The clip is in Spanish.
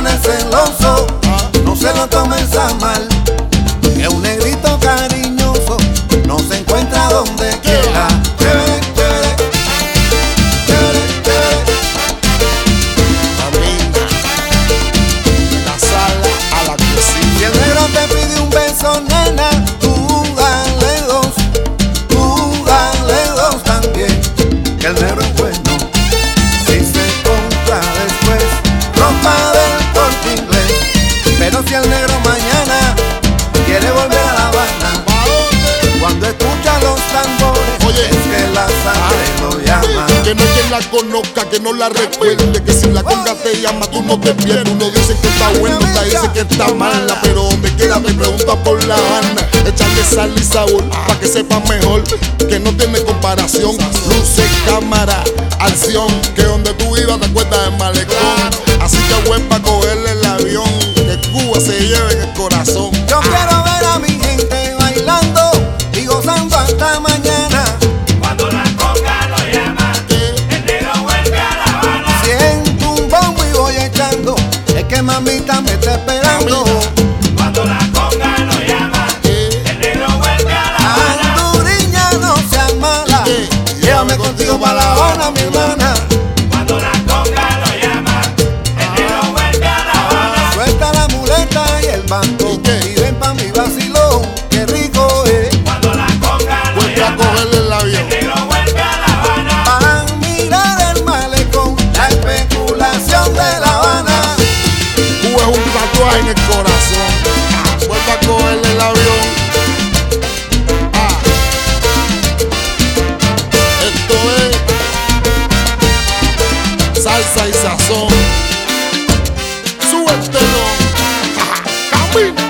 pone celoso, no se lo tomes a mal, que un negrito cariñoso no se encuentra donde quiera. Chévere, chévere, chévere, chévere. Camina de la sala a la cocina. Si el negro te pide un beso, nena, tú dale dos también, que el negro es bueno. Si se compra después ropa del Corte Inglés, pero si el negro mañana quiere volver a La Habana, cuando escucha los tambores, oye, es que la sangre lo llama. Que no hay quien la conozca, que no la recuerde, que si la conga te llama tú no te pierdes. Uno dice que está bueno, otra dice que está mala, pero donde quiera te pregunta por La Habana. Échale sal y sabor pa' que sepa mejor, que no tiene comparación. Luces, cámara, acción, que donde tú ibas te acuerdas del malecón. Así que buen pa' cogerle el avión, que Cuba se lleve en el corazón. Yo quiero ver a mi gente bailando y gozando hasta mañana. Cuando la conga lo llama, el negro vuelve a La Habana. Siento un bombo y voy echando, es que mamita me está esperando. Cuando la conga lo llama, el negro vuelve a La Habana. Anduriña, no seas mala, llévame contigo pa' La Habana, mi hermana. Cuando la conga lo llama, el negro vuelve a La Habana. Suelta la muleta y el banco y ven pa' mi vacilón, qué rico es. Cuando la conga lo Vuelve a llama, cogerle el avión. el negro vuelve a La Habana. Pa' mirar el malecón, la especulación de La Habana. Cuba es un tatuaje en el corazón. Vuelve a cogerle el avión. Esto es salsa y sazón. Sube el telón. Camina.